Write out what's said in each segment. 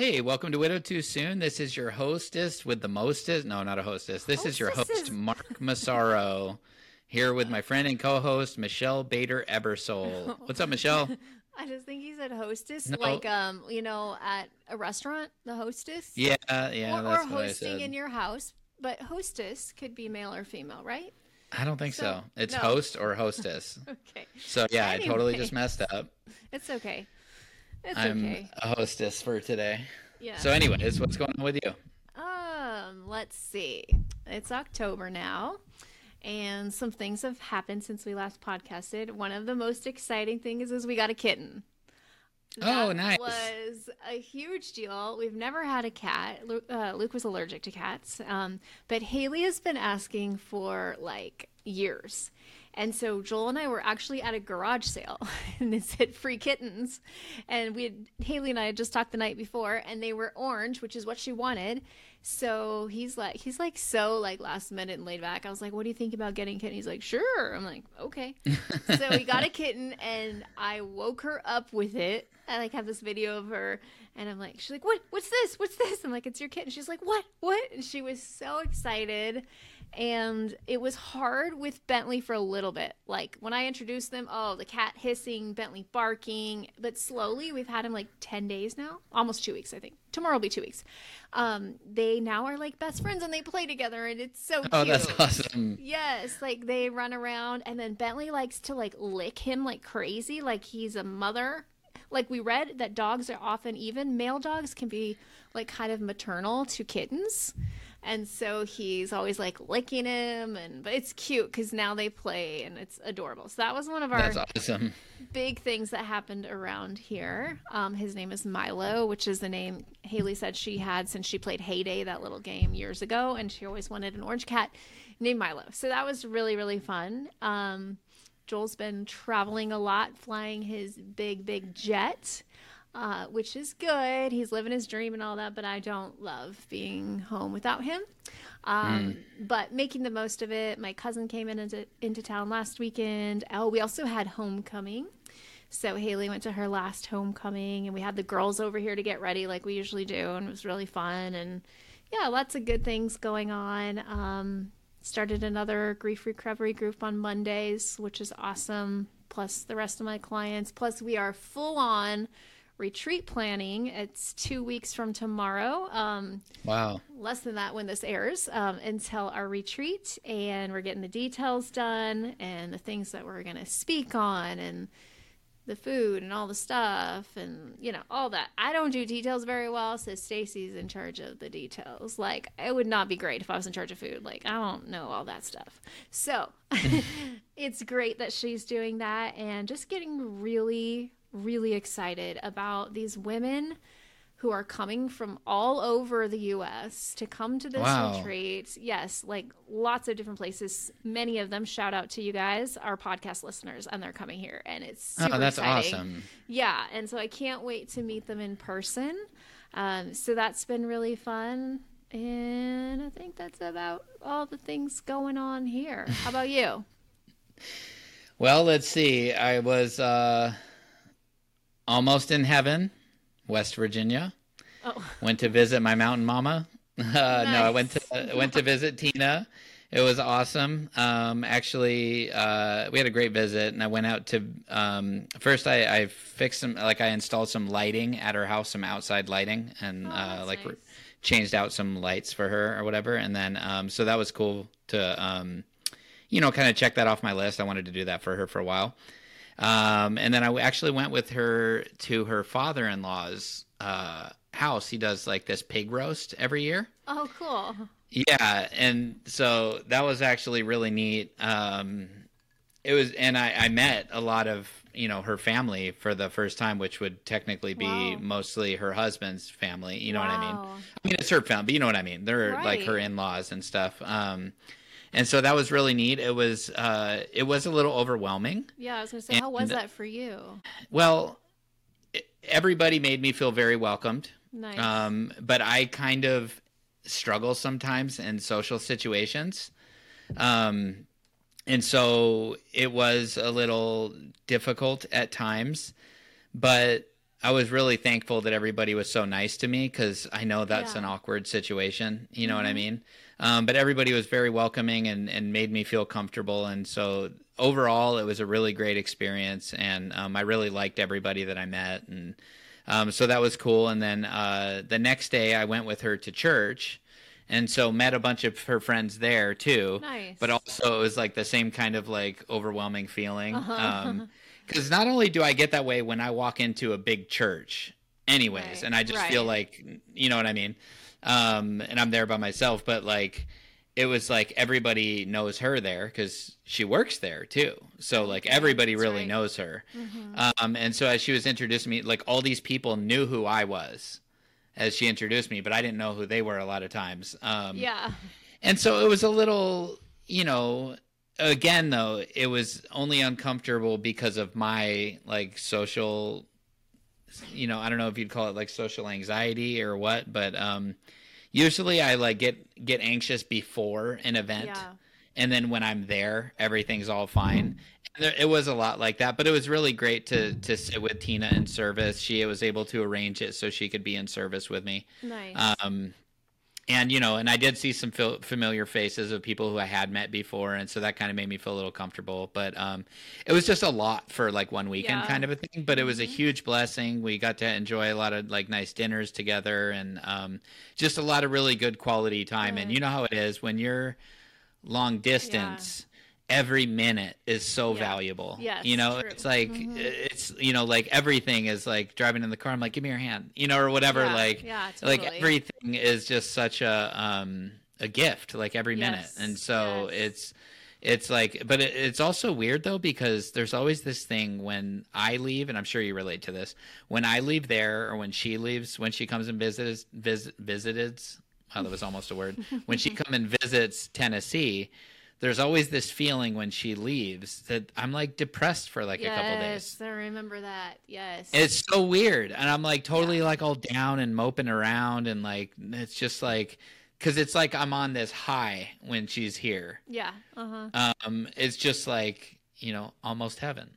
Hey, welcome to Widow Too Soon. This is your hostess with the mostest. No, not a hostess. This is your host, Mark Massaro, here with my friend and co-host, Michelle Bader Ebersole. What's up, Michelle? I just think he said hostess, No. like at a restaurant, the hostess, Yeah, or that's what I hosting in said. your house. But hostess could be male or female, right? I don't think So so. It's no. host or hostess. Okay. So yeah, I totally just Anyway, messed up. it's okay. It's I'm okay. a hostess for today. Yeah. So anyways, what's going on with you? Let's see. It's October now, and some things have happened since we last podcasted. One of the most exciting things is we got a kitten. Oh, That nice. was a huge deal. We've never had a cat. Luke was allergic to cats, but Haley has been asking for like years. And so Joel and I were actually at a garage sale and it said free kittens. And Haley and I had just talked the night before and they were orange, which is what she wanted. So he's like so like last minute and laid back. I was like, what do you think about getting a kitten? He's like, sure. I'm like, okay. So we got a kitten and I woke her up with it. I like have this video of her and I'm like, she's like, what? What's this? What's this? I'm like, it's your kitten. She's like, what? What? And she was so excited. And it was hard with Bentley for a little bit. Like when I introduced them, oh, the cat hissing, Bentley barking. But slowly, we've had him like 10 days now, almost 2 weeks, I think. Tomorrow will be 2 weeks. They now are like best friends and they play together and it's so Oh, cute. that's awesome. Yes, like they run around and then Bentley likes to like lick him like crazy, like he's a mother. Like we read that dogs are often even male dogs can be like kind of maternal to kittens. And so he's always like licking him but it's cute cuz now they play and it's adorable. So that was one of That's our awesome. big things that happened around here. His name is Milo, which is the name Haley said she had since she played Heyday, that little game years ago, and she always wanted an orange cat named Milo. So that was really, really fun. Joel's been traveling a lot, flying his big, big jet, which is good. He's living his dream and all that, but I don't love being home without him. But making the most of it. My cousin came into town last weekend. Oh, we also had homecoming. So Haley went to her last homecoming, and we had the girls over here to get ready like we usually do, and it was really fun. And yeah, lots of good things going on. Started another grief recovery group on Mondays, which is awesome. Plus the rest of my clients. Plus we are full on retreat planning. It's 2 weeks from tomorrow. Wow. Less than that when this airs, until our retreat. And we're getting the details done and the things that we're going to speak on and the food and all the stuff and all that. I don't do details very well, so Stacy's in charge of the details. Like it would not be great if I was in charge of food. Like I don't know all that stuff. So it's great that she's doing that and just getting really, really excited about these women who are coming from all over the US to come to this Wow. retreat. Yes, like lots of different places. Many of them, shout out to you guys, are podcast listeners, and they're coming here, and it's Oh, super that's exciting. awesome. Yeah, and so I can't wait to meet them in person. So that's been really fun. And I think that's about all the things going on here. How about you? Well, let's see. I was almost in heaven, West Virginia. Oh, Went to visit my mountain mama. No, I went nice. to visit Tina. It was awesome. Actually, we had a great visit, and I went out to first. I fixed some, like I installed some lighting at her house, some outside lighting, and Oh, that's like nice. changed out some lights for her or whatever. And then so that was cool to kind of check that off my list. I wanted to do that for her for a while. And then I actually went with her to her father-in-law's house. He does like this pig roast every year. Oh, cool. Yeah, and so that was actually really neat. It was, and I met a lot of her family for the first time, which would technically be Wow. mostly her husband's family. You know what I mean? Wow. I mean, it's her family, but you know what I mean. They're like her Right. in-laws and stuff. And so that was really neat. It was a little overwhelming. Yeah, I was gonna say, how was And that for you? well, everybody made me feel very welcomed. Nice. But I kind of struggle sometimes in social situations. Um, and so it was a little difficult at times, but I was really thankful that everybody was so nice to me because I know that's an Yeah. awkward situation. You know what I Mm-hmm. mean? But everybody was very welcoming and made me feel comfortable. And so overall, it was a really great experience. And I really liked everybody that I met. And so that was cool. And then the next day, I went with her to church. And so met a bunch of her friends there too. But Nice. also, it was like the same kind of like overwhelming feeling. Uh-huh. Because not only do I get that way when I walk into a big church, anyways, Right. and I just feel Right. like, you know what I mean? And I'm there by myself, but like, it was like everybody knows her there because she works there too. So like Okay. everybody That's really right. knows her. Mm-hmm. And so as she was introducing me, like all these people knew who I was as she introduced me, but I didn't know who they were a lot of times. Yeah. And so it was a little, again though, it was only uncomfortable because of my like social, I don't know if you'd call it like social anxiety or what, but usually I like get anxious before an event, Yeah. and then when I'm there, everything's all fine. And it was a lot like that, but it was really great to sit with Tina in service. She was able to arrange it so she could be in service with me. Nice. Um, and and I did see some familiar faces of people who I had met before, and so that kind of made me feel a little comfortable. But it was just a lot for like one weekend Yeah. kind of a thing. But it was a Mm-hmm. huge blessing. We got to enjoy a lot of like nice dinners together, and just a lot of really good quality time. And Good. you know how it is when you're long Yeah. distance, every minute is so Yeah. valuable. Yes. True. It's like Mm-hmm. like everything is like driving in the car. I'm like, give me your hand, or whatever. Yeah. Yeah. Like Totally. everything is just such a gift, like every minute. And Yes. so Yes. it's like, but it's also weird though because there's always this thing when I leave, and I'm sure you relate to this. When I leave there, or when she leaves, when she comes and visited. Oh, that was almost a word. When she come and visits Tennessee, there's always this feeling when she leaves that I'm like depressed for like a couple days. Yes. I remember that. Yes. It's so weird. And I'm like totally Yeah. like all down and moping around. And like, it's just like, because it's like I'm on this high when she's here. Yeah. Uh-huh. It's just like, almost heaven.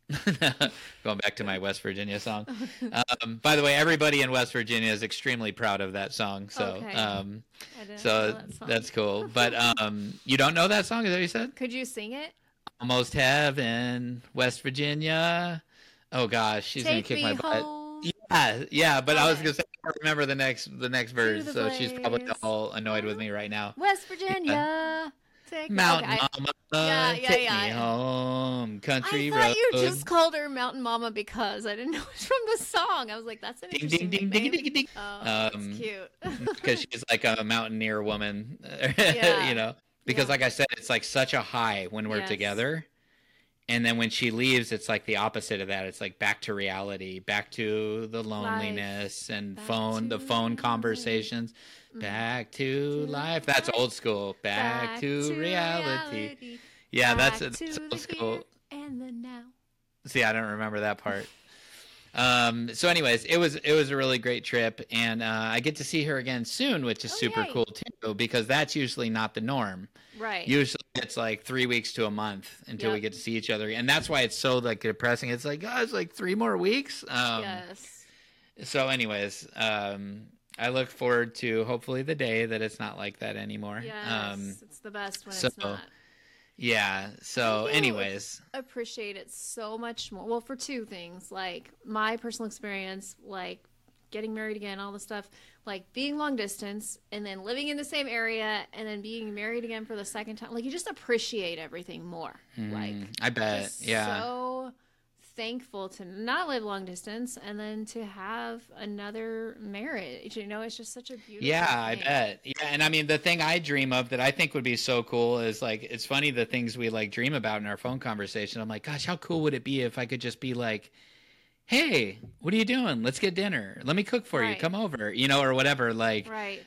Going back to my West Virginia song. By the way, everybody in West Virginia is extremely proud of that song. So, Okay. I didn't know so that song. that's cool. But you don't know that song? Is that what you said? Could you sing it? Almost heaven, West Virginia. Oh gosh, she's gonna Take kick me my butt. home Yeah, yeah. But I was Okay. gonna say I don't remember the next to verse, the so she's probably place. all annoyed with me right now. West Yeah. Virginia. Take me. Mountain Okay. Mama, Yeah, take me yeah. home, I country thought you road. just called her Mountain Mama because I didn't know it was from the song. I was like, that's an Ding interesting ding ding ding nickname. ding ding. Oh, that's Um, cute. because she's like a mountaineer woman, Yeah. Because Yeah. like I said, it's like such a high when we're Yes. together. And then when she leaves, it's like the opposite of that. It's like back to reality, back to the loneliness and Back the to phone reality. conversations, back to To life. That's life. old school. Back to reality. Yeah, Back that's to old the school. here and the now. See, I don't remember that part. So anyways, it was a really great trip, and I get to see her again soon, which is Oh, super yay. cool too, because that's usually not the norm. Right. Usually it's like 3 weeks to a month until we Yep. get to see each other, and that's why it's so like depressing. It's like, oh, it's like 3 more weeks. Yes. So anyways, I look forward to hopefully the day that it's not like that anymore. Yes. It's the best when so it's not. yeah. So you anyways, Appreciate it so much more. Well, for two things, like my personal experience, like getting married again, all the stuff, like being long distance and then living in the same area and then being married again for the second time. Like you just appreciate everything more. Like I bet. just Yeah. so thankful to not live long distance and then to have another marriage. It's just such a beautiful Yeah, I thing. bet. Yeah, and I mean the thing I dream of that I think would be so cool is like it's funny the things we like dream about in our phone conversation. I'm like, gosh, how cool would it be if I could just be like, "Hey, what are you doing? Let's get dinner. Let me cook for you. Right. Come over." Or whatever like Right.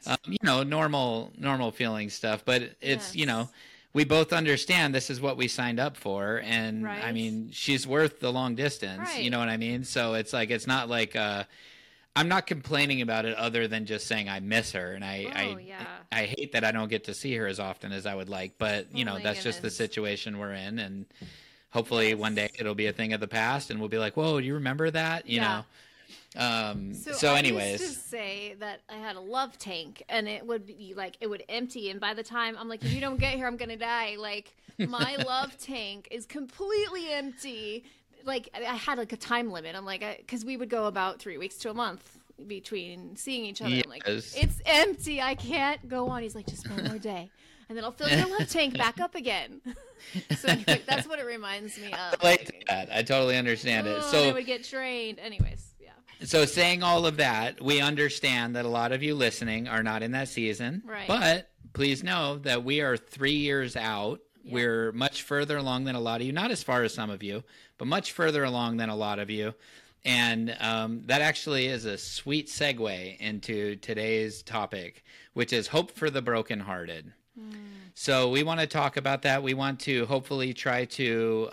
normal feeling stuff, but it's, Yes. we both understand this is what we signed up for, and I Right. mean, she's worth the long distance, you Right. know what I mean? So it's like it's not like I'm not complaining about it other than just saying I miss her, and Oh, yeah. I hate that I don't get to see her as often as I would like, but Oh, my that's just the goodness. situation we're in, and hopefully one day Yes. it'll be a thing of the past, and we'll be like, whoa, do you remember that? Yeah. So I anyways, used to say that I had a love tank, and it would be like it would empty, and by the time I'm like, if you don't get here, I'm gonna die. Like my love tank is completely empty. Like I had like a time limit. I'm like, because we would go about 3 weeks to a month between seeing each other. I'm like, yes. it's empty. I can't go on. He's like, just one more day, and then I'll fill your love tank back up again. So anyway, that's what it reminds me of. Like that. I totally understand it. Oh, So they would get drained. Anyways, yeah. So saying all of that, we understand that a lot of you listening are not in that season. Right. But please know that we are 3 years out. Yeah. We're much further along than a lot of you. Not as far as some of you, but much further along than a lot of you. And that actually is a sweet segue into today's topic, which is hope for the brokenhearted. So we want to talk about that. We want to hopefully try to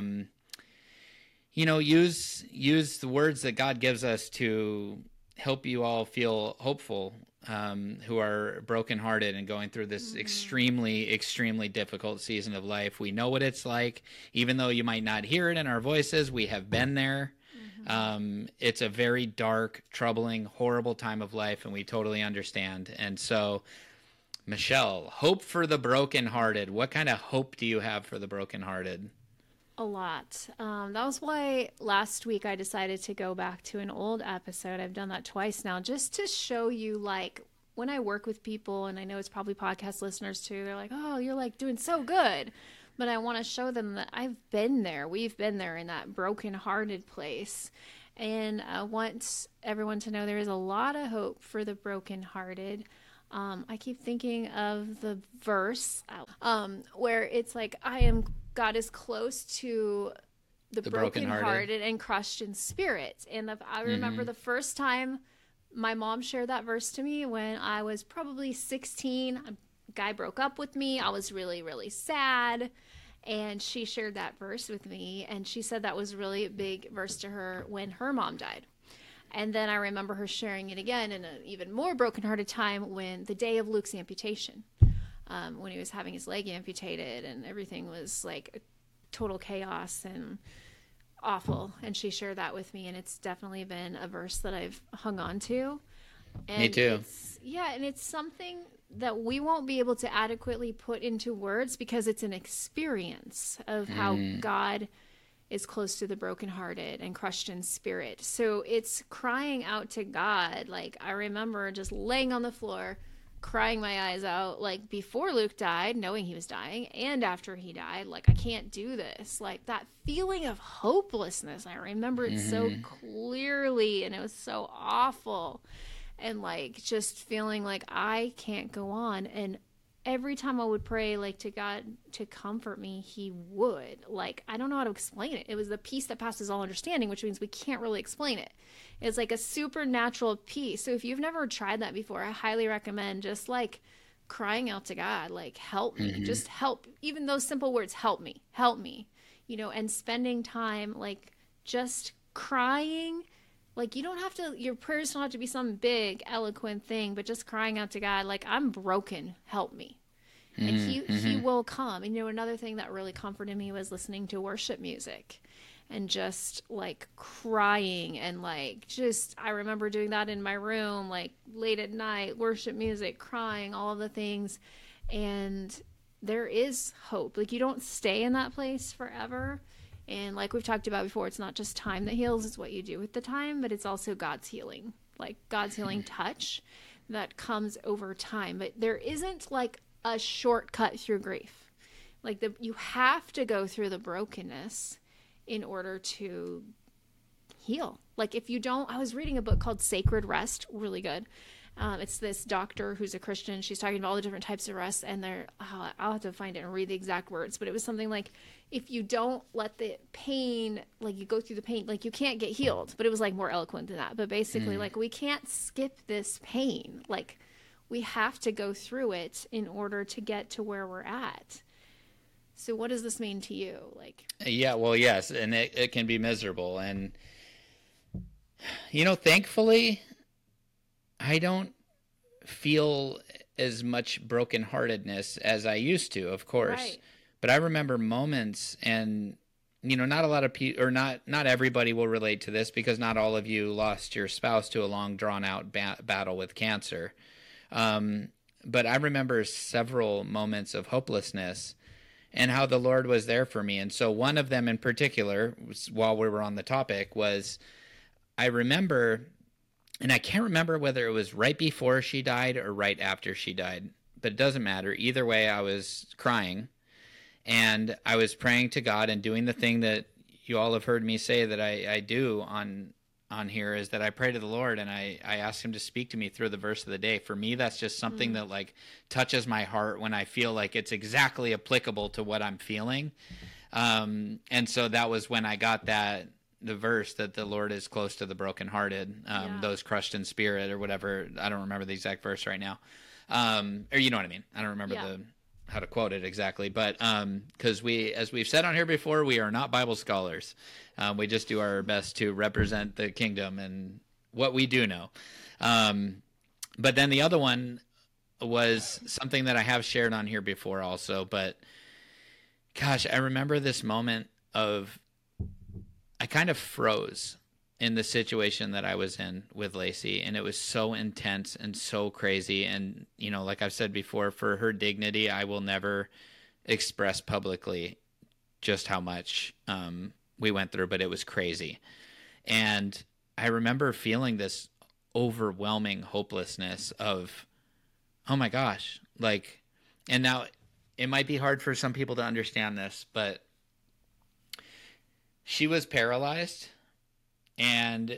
use the words that God gives us to help you all feel hopeful, who are brokenhearted and going through this extremely, extremely difficult season of life. We know what it's like, even though you might not hear it in our voices. We have been there. It's a very dark, troubling, horrible time of life, and we totally understand. And so, Michelle, hope for the brokenhearted. What kind of hope do you have for the brokenhearted? A lot. That was why last week I decided to go back to an old episode. I've done that twice now, just to show you, like, when I work with people, and I know it's probably podcast listeners too, they're like, oh, you're like doing so good. But I want to show them that I've been there. We've been there in that brokenhearted place. And I want everyone to know there is a lot of hope for the brokenhearted. I keep thinking of the verse where it's like, God is close to the brokenhearted and crushed in spirit. And I remember the first time my mom shared that verse to me when I was probably 16. A guy broke up with me. I was really, really sad. And she shared that verse with me. And she said that was a really big verse to her when her mom died. And then I remember her sharing it again in an even more brokenhearted time when the day of Luke's amputation, when he was having his leg amputated and everything was like total chaos and awful. And she shared that with me, and it's definitely been a verse that I've hung on to. And me too. And it's something that we won't be able to adequately put into words because it's an experience of how God is close to the brokenhearted and crushed in spirit. So it's crying out to God. Like, I remember just laying on the floor, crying my eyes out, like before Luke died, knowing he was dying, and after he died, like, I can't do this. Like, that feeling of hopelessness, I remember it so clearly, and it was so awful. And like, just feeling like I can't go on. And every time I would pray, like, to God to comfort me, he would. Like, I don't know how to explain it. It was the peace that passes all understanding, which means we can't really explain it. It's like a supernatural peace. So if you've never tried that before, I highly recommend just like crying out to God, like, help me, just help. Even those simple words, help me, and spending time, like, just crying. Like, you don't have to, your prayers don't have to be some big, eloquent thing, but just crying out to God, like, I'm broken, help me. And he will come. And, another thing that really comforted me was listening to worship music and just, like, crying and, like, just, I remember doing that in my room, like, late at night, worship music, crying, all of the things. And there is hope. Like, you don't stay in that place forever. And like we've talked about before, it's not just time that heals, it's what you do with the time, but it's also God's healing, like God's healing touch that comes over time. But there isn't like a shortcut through grief. Like, you have to go through the brokenness in order to heal. Like, if you don't, I was reading a book called Sacred Rest, really good. It's this doctor who's a Christian. She's talking about all the different types of rest, and I'll have to find it and read the exact words, but it was something like, if you don't let the pain, like, you go through the pain, like, you can't get healed. But it was like more eloquent than that. But basically, like, we can't skip this pain. Like, we have to go through it in order to get to where we're at. So what does this mean to you? Like, yeah, well, yes, and it can be miserable. And, thankfully, I don't feel as much brokenheartedness as I used to, of course. Right. But I remember moments, and not a lot of people, or not everybody will relate to this, because not all of you lost your spouse to a long drawn out battle with cancer. But I remember several moments of hopelessness and how the Lord was there for me. And so one of them in particular, while we were on the topic, was I remember, and I can't remember whether it was right before she died or right after she died, but it doesn't matter. Either way, I was crying and I was praying to God and doing the thing that you all have heard me say that I do on here, is that I pray to the Lord and I ask him to speak to me through the verse of the day. For me, that's just something that like touches my heart when I feel like it's exactly applicable to what I'm feeling. And so that was when I got the verse that the Lord is close to the brokenhearted, those crushed in spirit, or whatever. I don't remember the exact verse right now. Or you know what I mean? I don't remember how to quote it exactly, but because as we've said on here before, we are not Bible scholars. We just do our best to represent the kingdom and what we do know. But then the other one was something that I have shared on here before also, but gosh, I remember this moment of, I kind of froze in the situation that I was in with Lacey, and it was so intense and so crazy. And, like I've said before, for her dignity, I will never express publicly just how much we went through, but it was crazy. And I remember feeling this overwhelming hopelessness of, oh my gosh, and now it might be hard for some people to understand this, but she was paralyzed and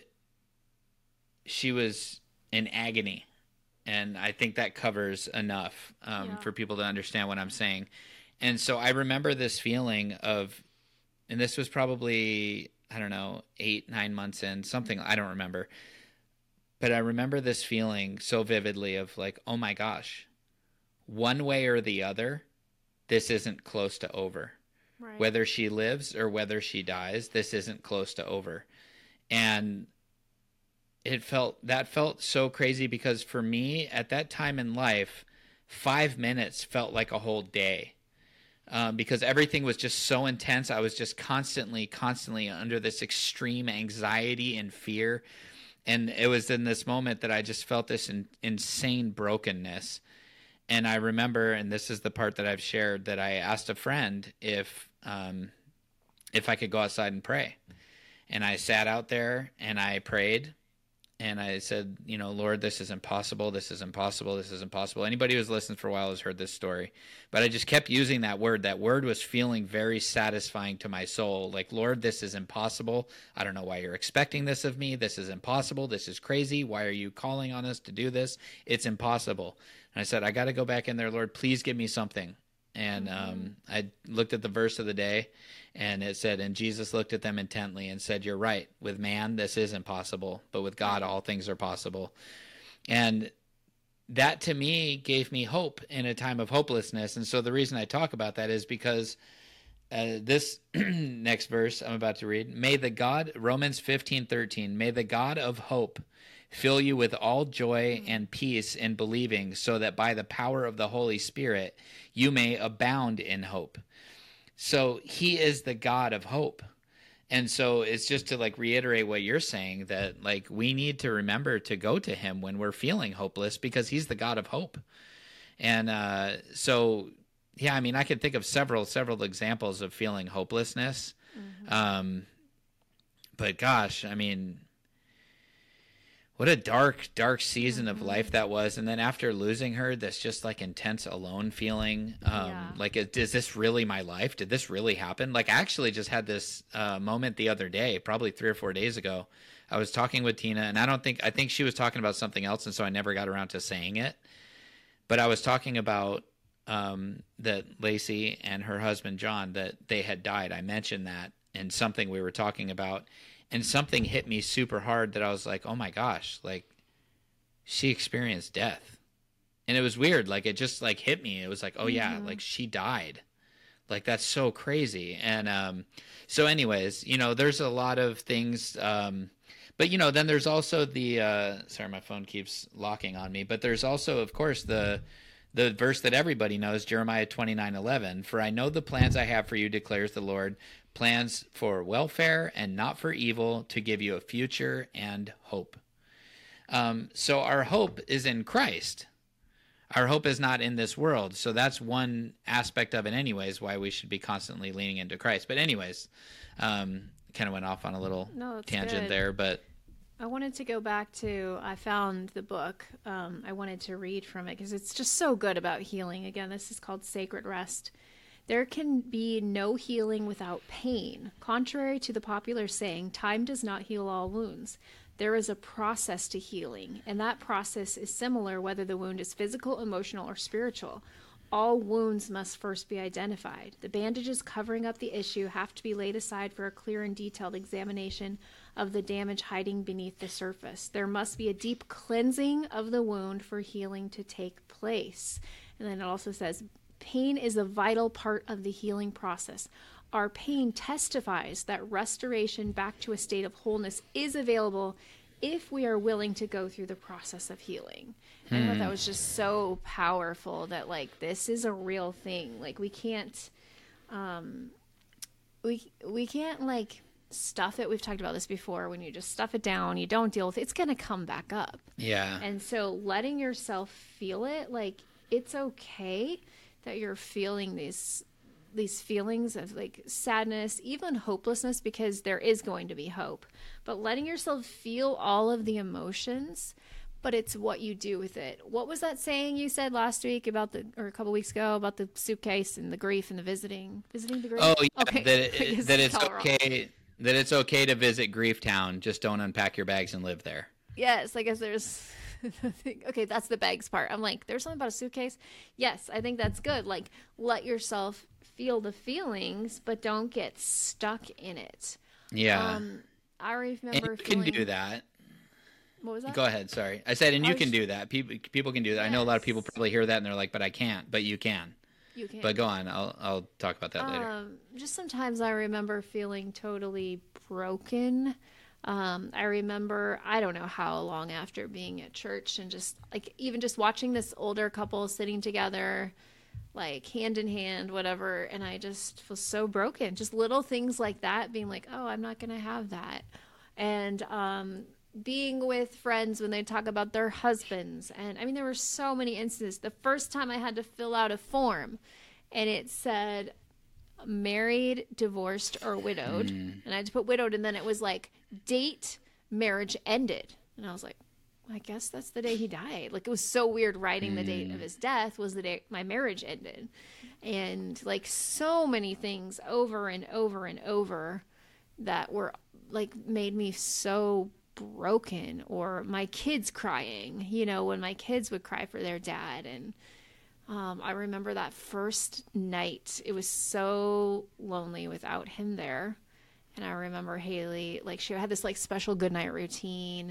she was in agony. And I think that covers enough for people to understand what I'm saying. And so I remember this feeling of, and this was probably, I don't know, 8-9 months in, something, I don't remember. But I remember this feeling so vividly of like, oh my gosh, one way or the other, this isn't close to over. Right. Whether she lives or whether she dies, this isn't close to over. And that felt so crazy, because for me at that time in life, 5 minutes felt like a whole day. Because everything was just so intense. I was just constantly under this extreme anxiety and fear. And it was in this moment that I just felt this insane brokenness. And I remember, and this is the part that I've shared, that I asked a friend if I could go outside and pray. And I sat out there and I prayed. And I said, Lord, this is impossible. This is impossible. This is impossible. Anybody who's listened for a while has heard this story. But I just kept using that word. That word was feeling very satisfying to my soul. Like, Lord, this is impossible. I don't know why you're expecting this of me. This is impossible. This is crazy. Why are you calling on us to do this? It's impossible. And I said, I got to go back in there, Lord. Please give me something. And I looked at the verse of the day, and it said, and Jesus looked at them intently and said, you're right. With man, this is impossible, but with God, all things are possible. And that to me gave me hope in a time of hopelessness. And so the reason I talk about that is because this next verse I'm about to read, Romans 15:13, may the God of hope fill you with all joy and peace in believing, so that by the power of the Holy Spirit you may abound in hope. So he is the God of hope. And so it's just to reiterate what you're saying, that we need to remember to go to him when we're feeling hopeless, because he's the God of hope. And so, yeah, I mean, I could think of several examples of feeling hopelessness. Mm-hmm. But gosh, I mean, what a dark season of life that was. And then after losing her, this just intense alone feeling. Is this really my life? Did this really happen? I actually just had this moment the other day, probably 3 or 4 days ago. I was talking with Tina, and I think she was talking about something else, and so I never got around to saying it. But I was talking about that Lacey and her husband, John, that they had died. I mentioned that in something we were talking about. And something hit me super hard that I was like, oh my gosh, she experienced death. And it was weird. It just hit me. It was like, oh yeah, she died. That's so crazy. And so anyways, there's a lot of things. But then there's also the, sorry, my phone keeps locking on me. But there's also, of course, the verse that everybody knows, Jeremiah 29:11. For I know the plans I have for you, declares the Lord, plans for welfare and not for evil, to give you a future and hope. So our hope is in Christ. Our hope is not in this world. So that's one aspect of it anyways, why we should be constantly leaning into Christ. But anyways, kind of went off on a little tangent there, but I wanted to go back to, I found the book. I wanted to read from it because it's just so good about healing. Again, this is called Sacred Rest. There can be no healing without pain. Contrary to the popular saying, time does not heal all wounds. There is a process to healing, and that process is similar whether the wound is physical, emotional, or spiritual. All wounds must first be identified. The bandages covering up the issue have to be laid aside for a clear and detailed examination of the damage hiding beneath the surface. There must be a deep cleansing of the wound for healing to take place. And then it also says, pain is a vital part of the healing process. Our pain testifies that restoration back to a state of wholeness is available if we are willing to go through the process of healing. And I thought that was just so powerful that, like, this is a real thing. Like, we can't, we can't, like, stuff it. We've talked about this before. When you just stuff it down, you don't deal with it, it's going to come back up. yeah. And so letting yourself feel it, like, it's okay that you're feeling these feelings of, like, sadness, even hopelessness, because there is going to be hope. But letting yourself feel all of the emotions, but it's what you do with it. What was that saying you said last week or a couple weeks ago about the suitcase and the grief and the visiting the grief? Oh, yeah, okay. that it's okay to visit Grief Town. Just don't unpack your bags and live there. Yes, I guess there's okay, that's the bags part. I'm like, there's something about a suitcase. Yes, I think that's good. Like, let yourself feel the feelings, but don't get stuck in it. Yeah. I remember and you can do that. What was that? Go ahead. Sorry. I said, and you can do that. People can do that. Yes. I know a lot of people probably hear that and they're like, but I can't. But you can. You can. But go on. I'll talk about that later. Just sometimes I remember feeling totally broken. I remember, I don't know how long after being at church and just, like, even just watching this older couple sitting together, like, hand in hand, whatever, and I just was so broken. Just little things like that, being like, oh, I'm not going to have that. And being with friends when they talk about their husbands. And, I mean, there were so many instances. The first time I had to fill out a form, and it said married, divorced, or widowed. And I had to put widowed, and then it was like, date, marriage ended. And I was like, I guess that's the day he died. Like, it was so weird writing the date of his death was the day my marriage ended. And, like, so many things over and over and over that were, like, made me so broken. Or my kids crying, you know, when my kids would cry for their dad. And I remember that first night, it was so lonely without him there. And I remember Haley, like, she had this, like, special goodnight routine.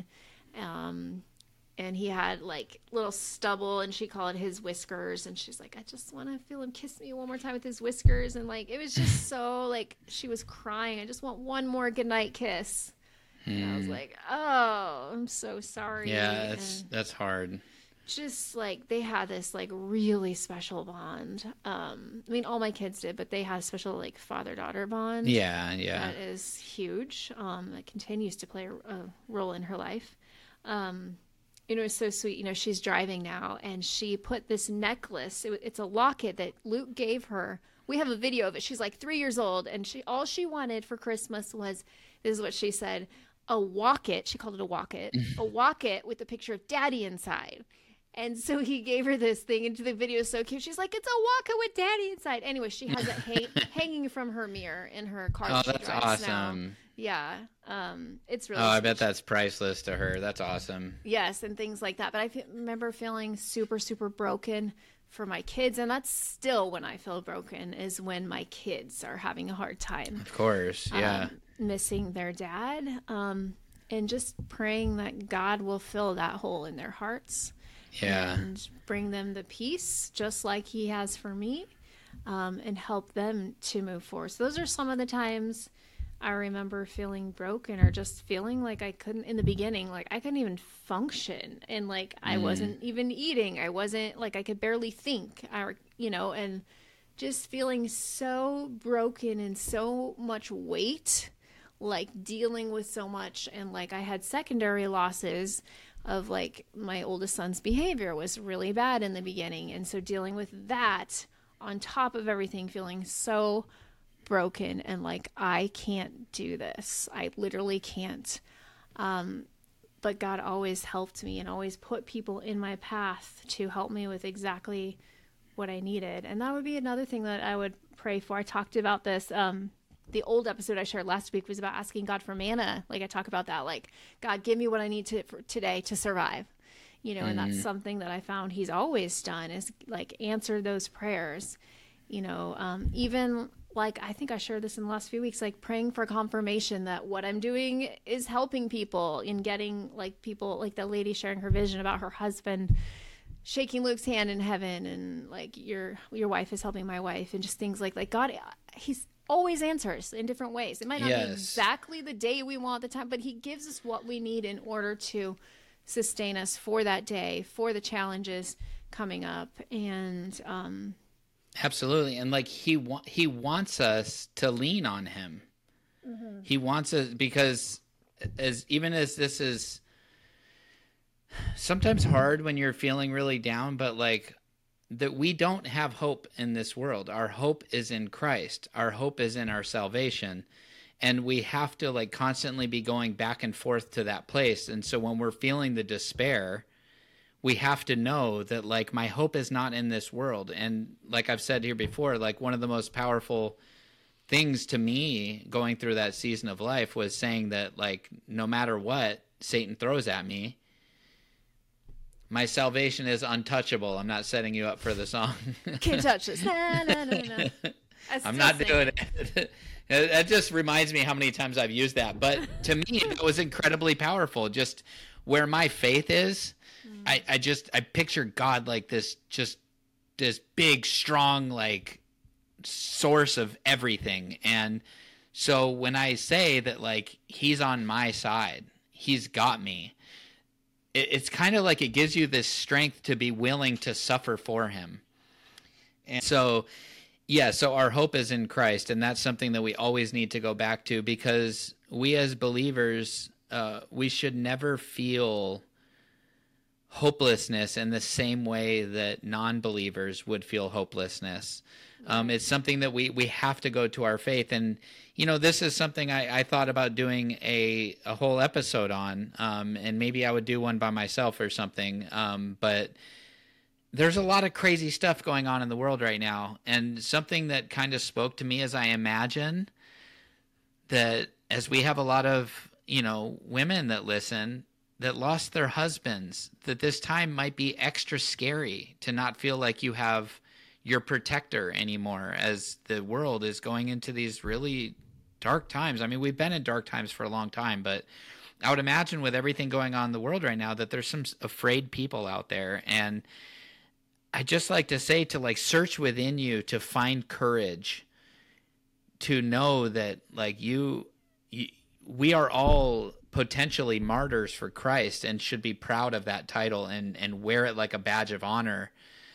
And he had, like, little stubble, and she called it his whiskers. And she's like, I just want to feel him kiss me one more time with his whiskers. And, like, it was just so, like, she was crying. I just want one more goodnight kiss. And I was like, oh, I'm so sorry. Yeah, that's hard. Just, like, they had this, like, really special bond. I mean, all my kids did, but they had a special, like, father-daughter bond. Yeah. That is huge. That continues to play a role in her life. You know, it's so sweet. You know, she's driving now, and she put this necklace. It's a locket that Luke gave her. We have a video of it. She's like 3 years old, and all she wanted for Christmas was, this is what she said, a wocket. She called it a wocket. A wocket with a picture of Daddy inside. And so he gave her this thing, into the video is so cute. She's like, it's a wocket with Daddy inside. Anyway, she has it hanging from her mirror in her car. Oh, that's awesome. Now. Yeah. It's really Oh, I bet that's priceless to her. That's awesome. Yes, and things like that. But I remember feeling super, super broken for my kids. And that's still when I feel broken, is when my kids are having a hard time. Of course, yeah. Missing their dad. And just praying that God will fill that hole in their hearts. Yeah. And bring them the peace, just like he has for me, and help them to move forward. So those are some of the times I remember feeling broken, or just feeling like I couldn't, in the beginning, like I couldn't even function, and like I wasn't even eating. I wasn't, like, I could barely think, and just feeling so broken and so much weight, like dealing with so much. And like I had secondary losses of like my oldest son's behavior was really bad in the beginning. And so dealing with that on top of everything, feeling so broken and like I can't do this. I literally can't. But God always helped me and always put people in my path to help me with exactly what I needed. And that would be another thing that I would pray for. I talked about this. The old episode I shared last week was about asking God for manna. Like I talk about that, like, God, give me what I need for today to survive. And that's something that I found he's always done is like answer those prayers, even like, I think I shared this in the last few weeks, like praying for confirmation that what I'm doing is helping people in getting like people, like that lady sharing her vision about her husband shaking Luke's hand in heaven, and like your wife is helping my wife, and just things like God, he's always answers in different ways. It might not be exactly the day we want at the time, but he gives us what we need in order to sustain us for that day, for the challenges coming up. And absolutely. And like he wants us to lean on him. Mm-hmm. He wants us, because as this is sometimes hard when you're feeling really down, but like that we don't have hope in this world. Our hope is in Christ. Our hope is in our salvation. And we have to like constantly be going back and forth to that place. And so when we're feeling the despair, we have to know that like my hope is not in this world. And like I've said here before, like one of the most powerful things to me going through that season of life was saying that like no matter what Satan throws at me, my salvation is untouchable. I'm not setting you up for the song. Can't touch this. Nah, nah, nah, nah. I'm not doing it. That just reminds me how many times I've used that. But to me, that was incredibly powerful. Just where my faith is, I picture God like this big, strong, like source of everything. And so when I say that, like, he's on my side, he's got me, it's kind of like it gives you this strength to be willing to suffer for him. And so, yeah, so our hope is in Christ, and that's something that we always need to go back to, because we as believers, we should never feel hopelessness in the same way that non-believers would feel hopelessness. It's something that we have to go to our faith. And, this is something I thought about doing a whole episode on, and maybe I would do one by myself or something. But there's a lot of crazy stuff going on in the world right now. And something that kind of spoke to me as I imagine that as we have a lot of, women that listen that lost their husbands, that this time might be extra scary to not feel like you have your protector anymore as the world is going into these really dark times. I mean, we've been in dark times for a long time, but I would imagine with everything going on in the world right now that there's some afraid people out there. And I just like to say to like search within you to find courage to know that like we are all potentially martyrs for Christ and should be proud of that title and wear it like a badge of honor.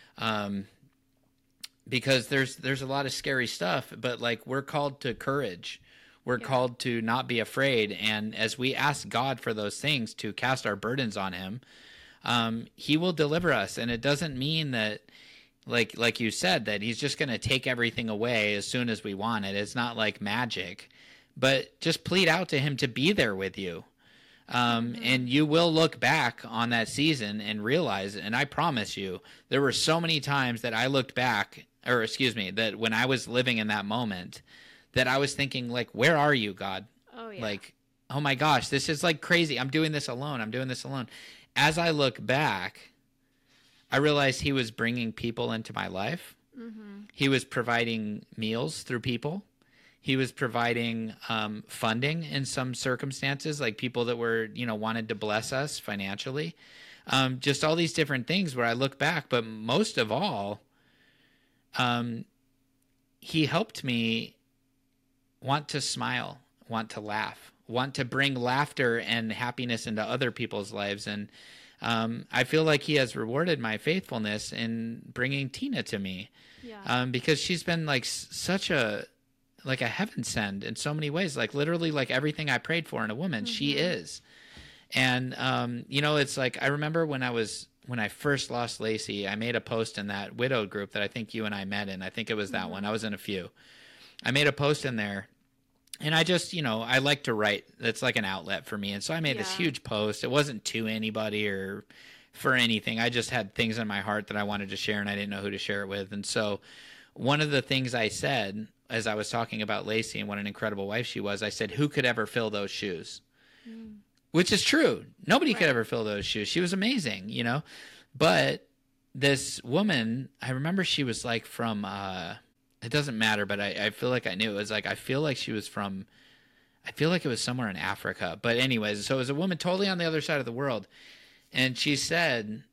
Because there's a lot of scary stuff, but like we're called to courage. We're called to not be afraid. And as we ask God for those things, to cast our burdens on him, he will deliver us. And it doesn't mean that, like you said, that he's just going to take everything away as soon as we want it. It's not like magic, but just plead out to him to be there with you. And you will look back on that season and realize, and I promise you, there were so many times that I looked back, that when I was living in that moment, that I was thinking like, where are you, God? Oh, yeah. Like, oh my gosh, this is like crazy. I'm doing this alone. As I look back, I realized he was bringing people into my life. Mm-hmm. He was providing meals through people. He was providing funding in some circumstances, like people that were, wanted to bless us financially. Just all these different things where I look back. But most of all, he helped me want to smile, want to laugh, want to bring laughter and happiness into other people's lives. And I feel like he has rewarded my faithfulness in bringing Tina to me. Yeah. Because she's been like such a heaven send in so many ways, like literally like everything I prayed for in a woman, she is. And it's like I remember when I first lost Lacey, I made a post in that widowed group that I think you and I met in. I think it was that one. I was in a few. I made a post in there, and I just, I like to write. That's like an outlet for me. And so I made this huge post. It wasn't to anybody or for anything. I just had things in my heart that I wanted to share, and I didn't know who to share it with. And so one of the things I said as I was talking about Lacey and what an incredible wife she was, I said, who could ever fill those shoes? Which is true. Nobody could ever fill those shoes. She was amazing, But this woman, I remember she was like from, it doesn't matter, but I feel like I knew. It was like, I feel like it was somewhere in Africa. But anyways, so it was a woman totally on the other side of the world. And she said,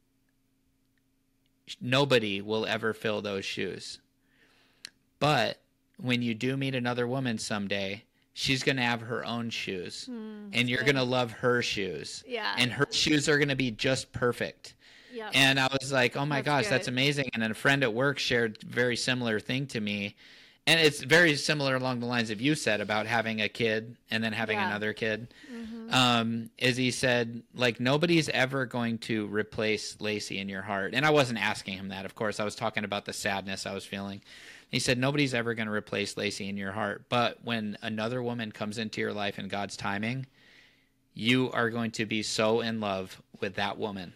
nobody will ever fill those shoes. But when you do meet another woman someday, she's going to have her own shoes, and you're going to love her shoes. Yeah. And her shoes are going to be just perfect. Yep. And I was like, oh my gosh, good. that's amazing. And then a friend at work shared a very similar thing to me. And it's very similar along the lines of you said about having a kid and then having another kid. Is he said, like, nobody's ever going to replace Lacey in your heart. And I wasn't asking him that, of course. I was talking about the sadness I was feeling. He said, nobody's ever going to replace Lacey in your heart. But when another woman comes into your life in God's timing, you are going to be so in love with that woman.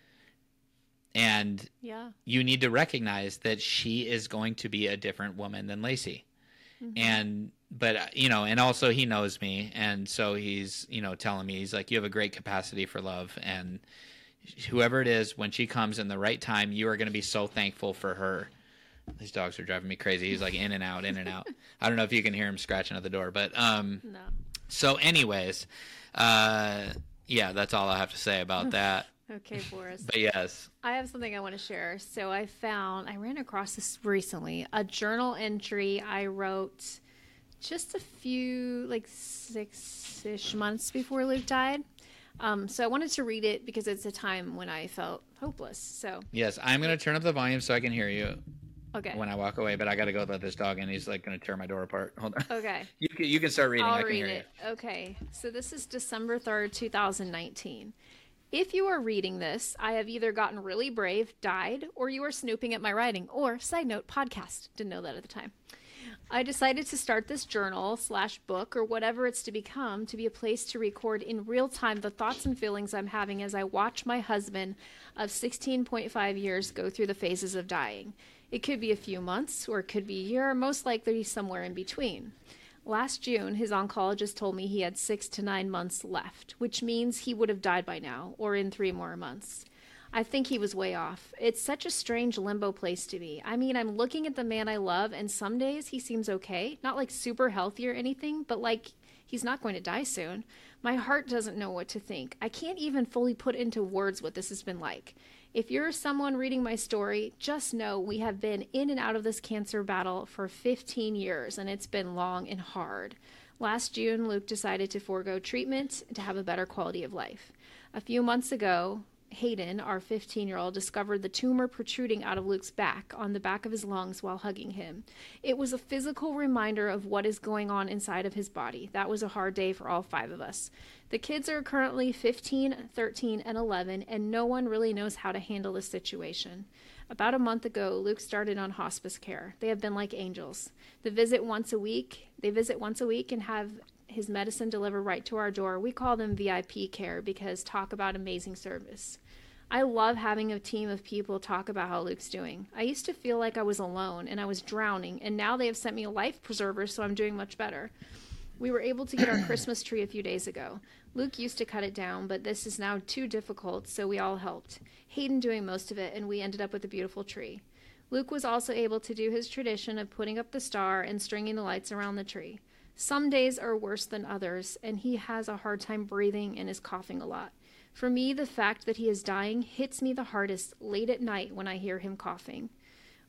And you need to recognize that she is going to be a different woman than Lacey. But and also he knows me. And so he's, telling me, he's like, you have a great capacity for love. And whoever it is, when she comes in the right time, you are going to be so thankful for her. These dogs are driving me crazy. He's like in and out, in and out. I don't know if you can hear him scratching at the door, but no. So anyways, yeah, that's all I have to say about that. Okay, Boris. But yes. I have something I want to share. So I ran across this recently, a journal entry I wrote just a few, like 6-ish months before Luke died. So I wanted to read it because it's a time when I felt hopeless. So yes, I'm going to turn up the volume so I can hear you. Okay. When I walk away, but I got to go let this dog in. He's like going to tear my door apart. Hold on. Okay. You can start reading. I I'll can read hear it. you. Okay. So this is December 3rd, 2019. If you are reading this, I have either gotten really brave, died, or you are snooping at my writing, or side note, podcast. Didn't know that at the time. I decided to start this journal/book or whatever it's to become to be a place to record in real time the thoughts and feelings I'm having as I watch my husband of 16.5 years go through the phases of dying. It could be a few months or it could be a year, most likely somewhere in between. Last June, his oncologist told me he had 6 to 9 months left, which means he would have died by now or in 3 more months. I think he was way off. It's such a strange limbo place to be. I mean, I'm looking at the man I love, and some days he seems okay. Not like super healthy or anything, but like he's not going to die soon. My heart doesn't know what to think. I can't even fully put into words what this has been like. If you're someone reading my story, just know we have been in and out of this cancer battle for 15 years, and it's been long and hard. Last June, Luke decided to forego treatment to have a better quality of life. A few months ago, Hayden, our 15-year-old, discovered the tumor protruding out of Luke's back on the back of his lungs while hugging him. It was a physical reminder of what is going on inside of his body. That was a hard day for all 5 of us. The kids are currently 15, 13, and 11, and no one really knows how to handle this situation. About a month ago, Luke started on hospice care. They have been like angels. They visit once a week and have his medicine delivered right to our door. We call them VIP care because talk about amazing service. I love having a team of people talk about how Luke's doing. I used to feel like I was alone and I was drowning, and now they have sent me a life preserver, so I'm doing much better. We were able to get our Christmas tree a few days ago. Luke used to cut it down, but this is now too difficult, so we all helped. Hayden doing most of it, and we ended up with a beautiful tree. Luke was also able to do his tradition of putting up the star and stringing the lights around the tree. Some days are worse than others, and he has a hard time breathing and is coughing a lot. For me, the fact that he is dying hits me the hardest late at night when I hear him coughing.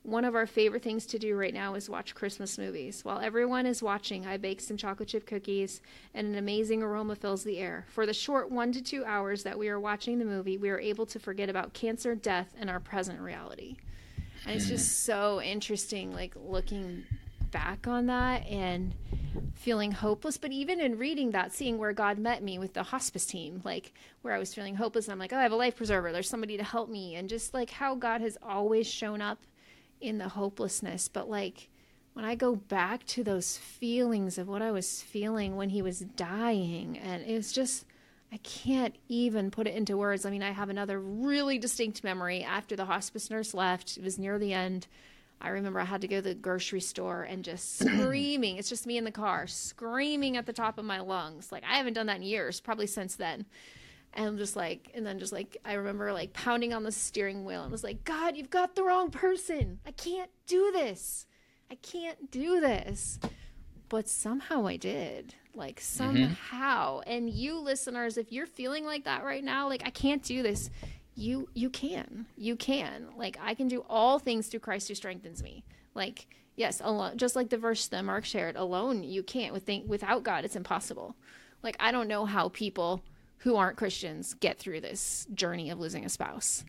one of our favorite things to do right now is watch Christmas movies. While everyone is watching, I bake some chocolate chip cookies, and an amazing aroma fills the air. For the short 1 to 2 hours that we are watching the movie, we are able to forget about cancer, death, and our present reality. And it's just so interesting, like looking back on that and feeling hopeless. But even in reading that, seeing where God met me with the hospice team, like where I was feeling hopeless, and I'm like, oh, I have a life preserver, there's somebody to help me, and just like how God has always shown up in the hopelessness. But like when I go back to those feelings of what I was feeling when he was dying, and it was just, I can't even put it into words. I mean, I have another really distinct memory after the hospice nurse left. It was near the end. I remember I had to go to the grocery store and just screaming. It's just me in the car, screaming at the top of my lungs. Like, I haven't done that in years, probably since then. And I'm just like, and then just like, I remember like pounding on the steering wheel and was like, God, you've got the wrong person. I can't do this. I can't do this. But somehow I did. Like, somehow. And you listeners, if you're feeling like that right now, like, I can't do this. You can. Like, I can do all things through Christ who strengthens me. Like, yes, alone, just like the verse that Mark shared, alone you can't. Without God, it's impossible. Like, I don't know how people who aren't Christians get through this journey of losing a spouse.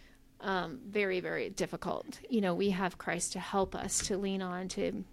Very, very difficult. You know, we have Christ to help us, to lean on, to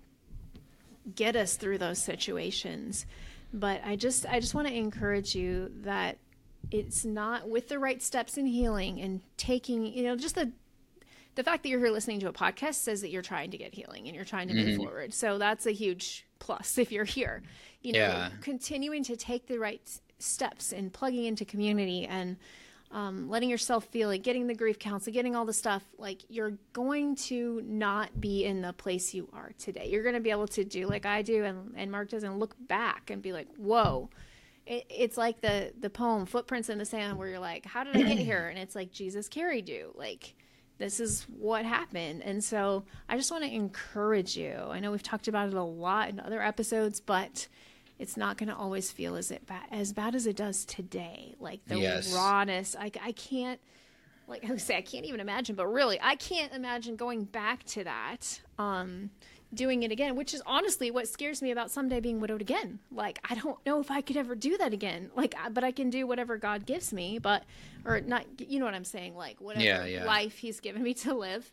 get us through those situations. But I just want to encourage you that it's not, with the right steps in healing and taking, you know, just the fact that you're here listening to a podcast says that you're trying to get healing and you're trying to move forward. So that's a huge plus if you're here, you know, continuing to take the right steps and plugging into community and letting yourself feel like getting the grief counseling, getting all the stuff, like you're going to not be in the place you are today. You're going to be able to do like I do and Mark does, and look back and be like, whoa. It's like the poem Footprints in the Sand, where you're like, how did I get here? And it's like, Jesus carried you. Like, this is what happened. And so I just want to encourage you. I know we've talked about it a lot in other episodes, but it's not going to always feel as bad as it does today. Like the rawness. I can't, like I would say, I can't even imagine, but really, I can't imagine going back to that, doing it again, which is honestly what scares me about someday being widowed again. Like, I don't know if I could ever do that again. Like, but I can do whatever God gives me, or not, you know what I'm saying? Like, whatever life he's given me to live,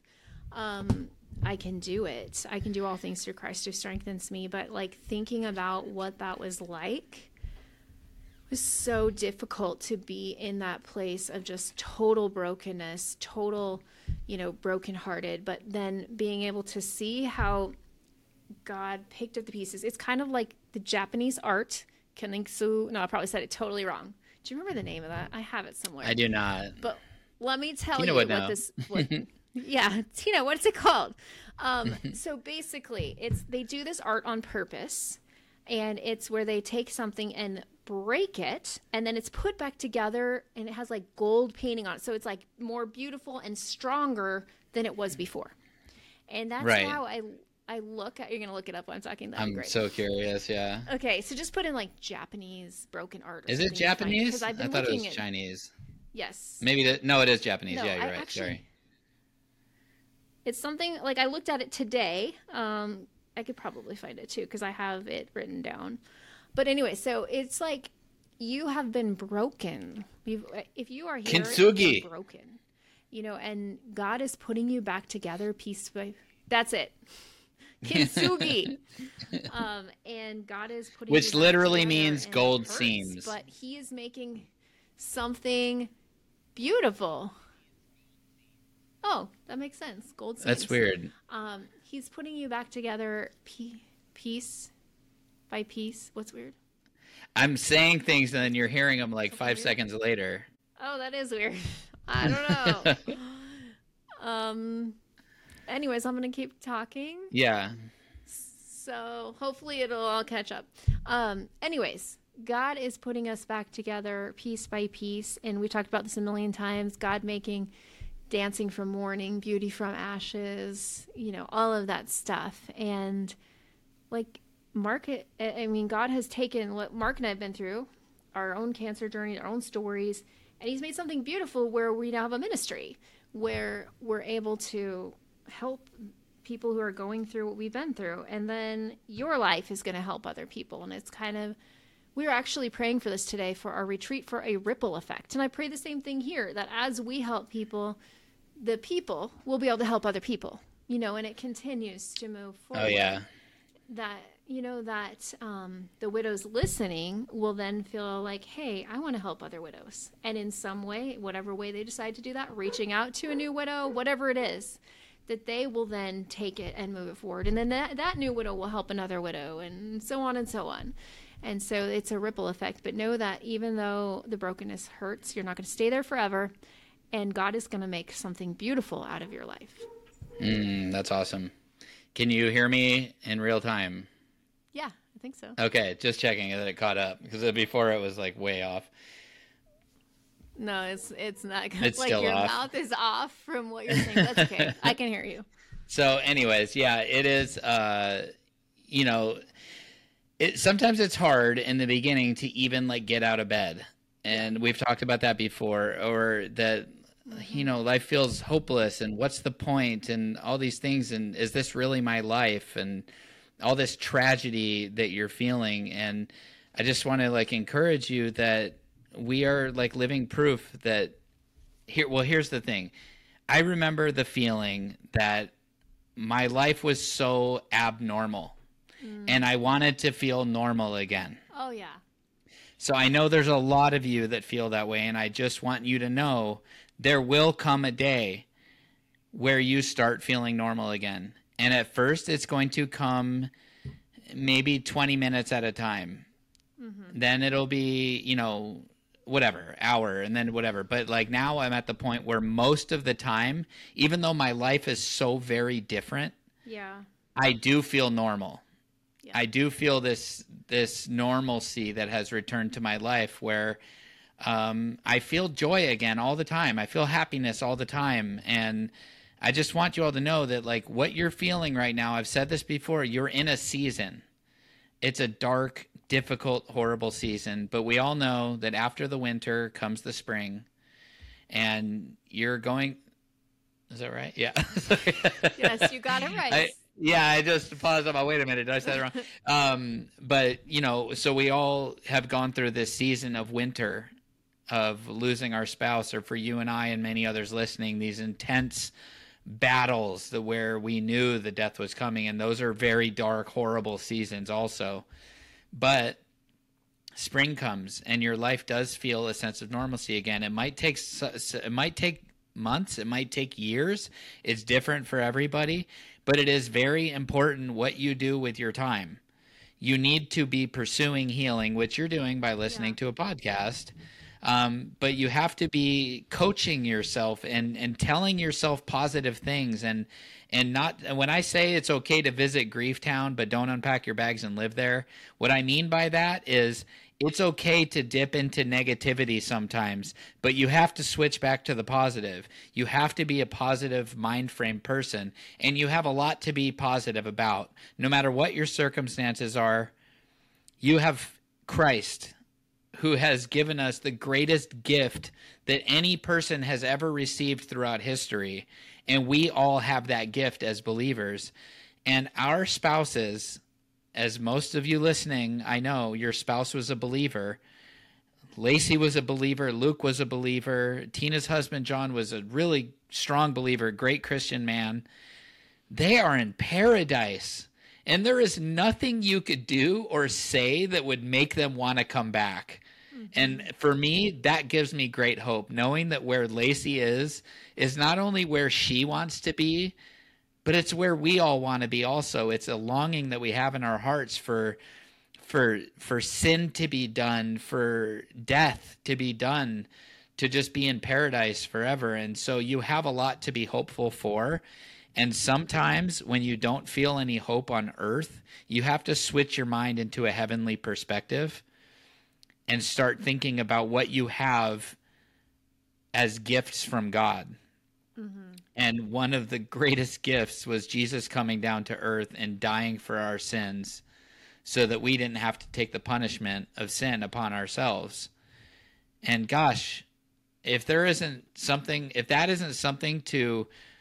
I can do it. I can do all things through Christ who strengthens me. But like thinking about what that was like was so difficult, to be in that place of just total brokenness, total, you know, brokenhearted, but then being able to see how God picked up the pieces. It's kind of like the Japanese art, Keninksu. No, I probably said it totally wrong. Do you remember the name of that? I have it somewhere. I do not. But let me tell you what this... Yeah, Tina, what's it called? So basically, they do this art on purpose, and it's where they take something and break it, and then it's put back together, and it has like gold painting on it. So it's like more beautiful and stronger than it was before. And that's how I look at. You're gonna look it up while I'm talking. That'd be great. I'm so curious. Yeah. Okay, so just put in like Japanese broken art. Or is it Japanese? Because I've been I thought it was at Chinese. Yes. Maybe no, it is Japanese. No, yeah, you're right. Sorry. It's something like I looked at it today. I could probably find it too because I have it written down. But anyway, so it's like you have been broken. If you are here, Kintsugi. you've been broken. You know, and God is putting you back together piece by. That's it. Kintsugi. And God is putting which you literally back means together, gold hurts, seams. but He is making something beautiful. Oh, that makes sense. Gold seams. That's weird. He's putting you back together piece by piece. What's weird? I'm saying things and then you're hearing them like 5 seconds later. Oh, that is weird. I don't know. Anyways, I'm going to keep talking. Yeah. So hopefully it'll all catch up. Anyways, God is putting us back together piece by piece. And we talked about this a million times. God making dancing from mourning, beauty from ashes, you know, all of that stuff. And like God has taken what Mark and I have been through, our own cancer journey, our own stories, and He's made something beautiful where we now have a ministry where we're able to help people who are going through what we've been through. And then your life is going to help other people. And it's kind of, we were actually praying for this today for our retreat for a ripple effect. And I pray the same thing here, that as we help people, the people will be able to help other people, you know, and it continues to move forward. Oh, yeah. That, you know, that the widows listening will then feel like, hey, I want to help other widows. And in some way, whatever way they decide to do that, reaching out to a new widow, whatever it is, that they will then take it and move it forward. And then that new widow will help another widow, and so on and so on. And so it's a ripple effect. But know that even though the brokenness hurts, you're not going to stay there forever. And God is going to make something beautiful out of your life. That's awesome. Can you hear me in real time? Yeah, I think so. Okay, just checking that it caught up, because before it was like way off. No, it's not. It's like still your off. mouth is off from what you're saying. That's okay. I can hear you. So anyways, yeah, it is, you know, sometimes it's hard in the beginning to even like get out of bed. And we've talked about that before, or that, you know, life feels hopeless and what's the point and all these things. And is this really my life? And all this tragedy that you're feeling. And I just want to like encourage you that we are like living proof that here's the thing. I remember the feeling that my life was so abnormal and I wanted to feel normal again. Oh, yeah. So I know there's a lot of you that feel that way, and I just want you to know there will come a day where you start feeling normal again. And at first it's going to come maybe 20 minutes at a time. Mm-hmm. Then it'll be, you know, whatever, hour, and then whatever. But like now I'm at the point where most of the time, even though my life is so very different, yeah, I do feel normal. Yeah. I do feel this normalcy that has returned to my life where I feel joy again all the time. I feel happiness all the time. And I just want you all to know that like what you're feeling right now, I've said this before, you're in a season. It's a dark, difficult, horrible season, but we all know that after the winter comes the spring, and you're going, is that right? Yeah. Yes, you got it right. I just paused. Wait a minute, did I say that wrong? But you know, so we all have gone through this season of winter, of losing our spouse, or for you and I and many others listening, these intense battles where we knew the death was coming, and those are very dark, horrible seasons also. But spring comes and your life does feel a sense of normalcy again. It might take months, it might take years. It's different for everybody, but it is very important what you do with your time. You need to be pursuing healing, which you're doing by listening to a podcast. But you have to be coaching yourself and telling yourself positive things, and not, when I say it's okay to visit Grief Town, but don't unpack your bags and live there, what I mean by that is it's okay to dip into negativity sometimes, but you have to switch back to the positive. You have to be a positive mind frame person, and you have a lot to be positive about. No matter what your circumstances are, you have Christ, who has given us the greatest gift that any person has ever received throughout history. And we all have that gift as believers. And our spouses, as most of you listening, I know your spouse was a believer. Lacey was a believer. Luke was a believer. Tina's husband, John, was a really strong believer, great Christian man. They are in paradise. And there is nothing you could do or say that would make them want to come back. And for me, that gives me great hope, knowing that where Lacey is not only where she wants to be, but it's where we all want to be also. It's a longing that we have in our hearts for sin to be done, for death to be done, to just be in paradise forever. And so you have a lot to be hopeful for. And sometimes when you don't feel any hope on earth, you have to switch your mind into a heavenly perspective and start thinking about what you have as gifts from God. Mm-hmm. And one of the greatest gifts was Jesus coming down to earth and dying for our sins so that we didn't have to take the punishment of sin upon ourselves. And gosh, if that isn't something to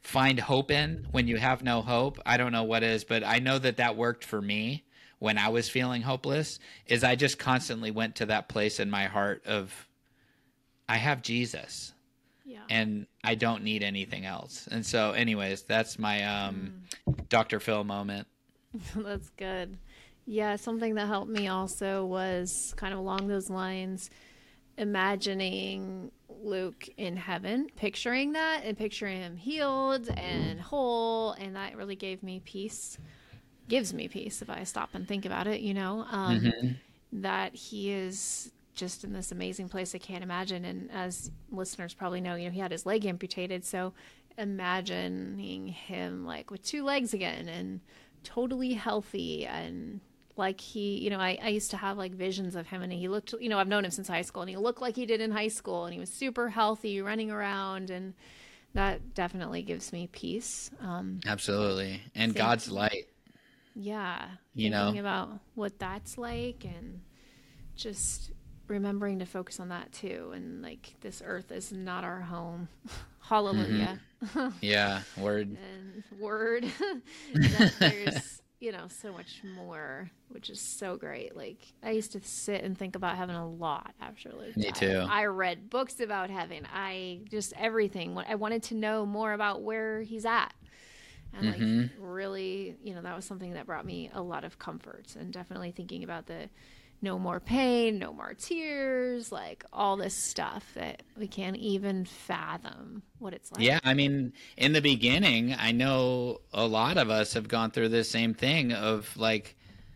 find hope in when you have no hope. I don't know what is, but I know that that worked for me when I was feeling hopeless. Is I just constantly went to that place in my heart of I have Jesus Yeah. and I don't need anything else. And so, anyways, that's my Dr. Phil moment. That's good. Yeah, something that helped me also was kind of along those lines, imagining Luke in heaven, picturing that and picturing him healed and whole. And that really gave me peace, gives me peace if I stop and think about it, that he is just in this amazing place I can't imagine. And as listeners probably know, he had his leg amputated. So imagining him like with two legs again and totally healthy and like he, I used to have like visions of him and he looked, I've known him since high school and he looked like he did in high school and he was super healthy running around, and that definitely gives me peace. Absolutely. And God's light. Yeah. Thinking about what that's like and just remembering to focus on that too. And like this earth is not our home. Hallelujah. Yeah. Word. And word that there's, so much more, which is so great. Like I used to sit and think about heaven a lot, actually. Me too. I read books about heaven. I just everything. I wanted to know more about where he's at. And like really, that was something that brought me a lot of comfort, and definitely thinking about the no more pain, no more tears, like all this stuff that we can't even fathom what it's like. Yeah, I mean, in the beginning, I know a lot of us have gone through this same thing of like,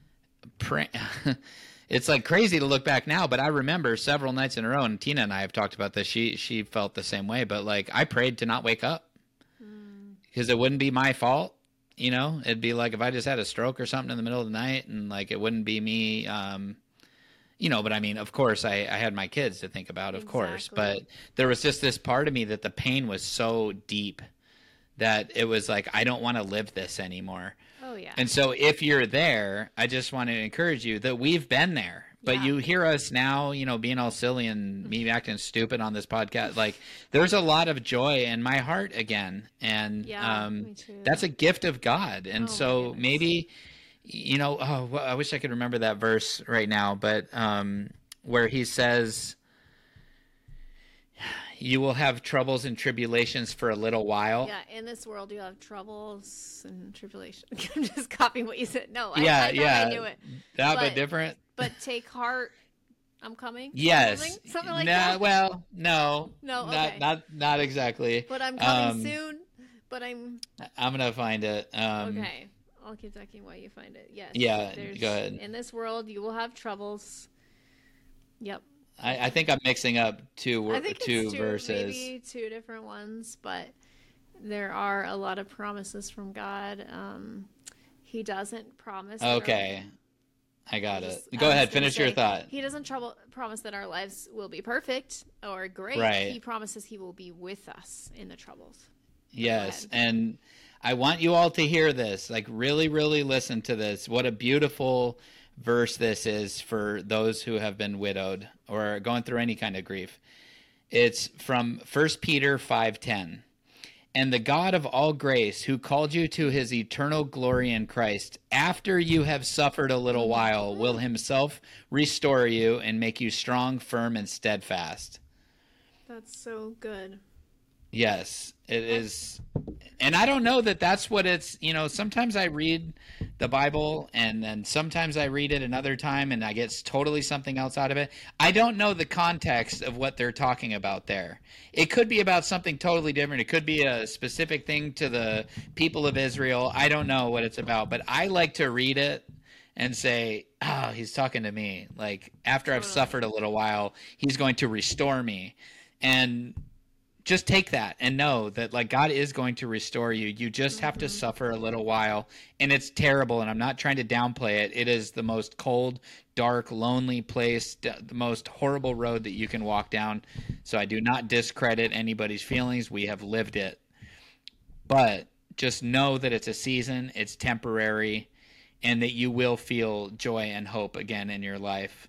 it's like crazy to look back now, but I remember several nights in a row, and Tina and I have talked about this. She felt the same way, but like I prayed to not wake up because it wouldn't be my fault. It'd be like if I just had a stroke or something in the middle of the night, and like it wouldn't be me. But I mean, of course, I had my kids to think about, of course, but there was just this part of me that the pain was so deep that it was like, I don't want to live this anymore. Oh, yeah. And so if you're there, I just want to encourage you that we've been there, but you hear us now, being all silly and me acting stupid on this podcast. Like there's a lot of joy in my heart again. And me too. that's a gift of God. And so maybe... I wish I could remember that verse right now, but where he says, you will have troubles and tribulations for a little while. Yeah, in this world you have troubles and tribulations. I'm just copying what you said. No, I knew it. But different. But take heart, I'm coming. Yes. Something like that. Well, no. No, okay. Not exactly. But I'm coming soon. But I'm gonna find it. Okay. I'll keep talking while you find it. Yes. Yeah, go ahead. In this world, you will have troubles. Yep. I think I'm mixing up two verses. Maybe two different ones, but there are a lot of promises from God. He doesn't promise. Okay. I got it. Go ahead. Finish your thought. He doesn't promise that our lives will be perfect or great. Right. He promises he will be with us in the troubles. Yes. And I want you all to hear this, like really, really listen to this. What a beautiful verse this is for those who have been widowed or going through any kind of grief. It's from 1 Peter 5:10. And the God of all grace, who called you to his eternal glory in Christ, after you have suffered a little while, will himself restore you and make you strong, firm, and steadfast. That's so good. Yes, it is. And I don't know that that's what it's, sometimes I read the Bible and then sometimes I read it another time and I get totally something else out of it. I don't know the context of what they're talking about there. It could be about something totally different. It could be a specific thing to the people of Israel. I don't know what it's about, but I like to read it and say, oh, he's talking to me. Like after I've suffered a little while, he's going to restore me. And just take that and know that like God is going to restore you. You just have to suffer a little while, and it's terrible. And I'm not trying to downplay it. It is the most cold, dark, lonely place, the most horrible road that you can walk down. So I do not discredit anybody's feelings. We have lived it, but just know that it's a season, it's temporary, and that you will feel joy and hope again in your life.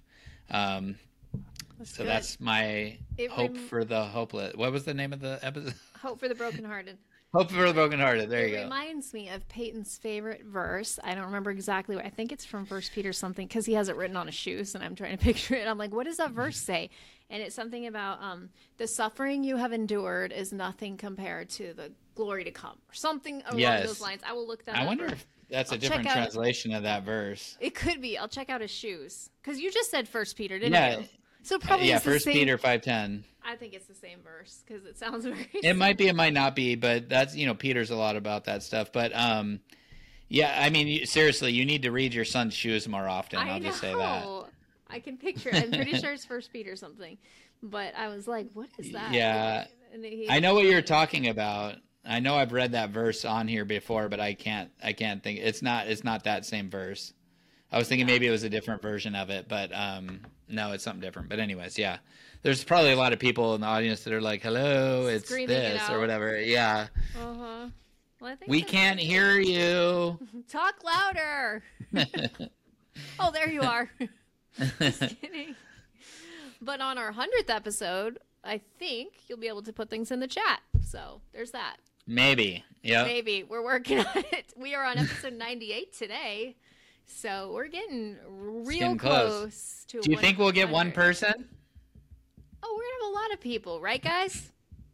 That's my hope for the hopeless. What was the name of the episode? Hope for the brokenhearted. Hope for the brokenhearted. There you It go. reminds me of Peyton's favorite verse. I don't remember exactly what. I think it's from First Peter something because he has it written on his shoes, and I'm trying to picture it. I'm like, what does that verse say? And it's something about the suffering you have endured is nothing compared to the glory to come, or something along those lines. I will look that up. I wonder if that's a different translation of that verse. It could be. I'll check out his shoes because you just said First Peter, didn't you? So probably First Peter 5:10. I think it's the same verse because it sounds very. It might be, it might not be, but that's Peter's a lot about that stuff. But yeah, I mean, seriously, you need to read your son's shoes more often. I'll just say that. I can picture it. I'm pretty sure it's First Peter something, but I was like, what is that? Yeah, I know what you're talking about. I know I've read that verse on here before, but I can't think. It's not that same verse. I was thinking maybe it was a different version of it, but no, it's something different. But anyways, yeah. There's probably a lot of people in the audience that are like, hello, it's screaming this or whatever. Yeah. Uh-huh. Well, I think we can't hear you. Talk louder. Oh, there you are. Just kidding. But on our 100th episode, I think you'll be able to put things in the chat. So there's that. Maybe. Yeah. Maybe. We're working on it. We are on episode 98 today. So we're getting real close to. Do you think we'll get one person? Oh, we're gonna have a lot of people, right, guys?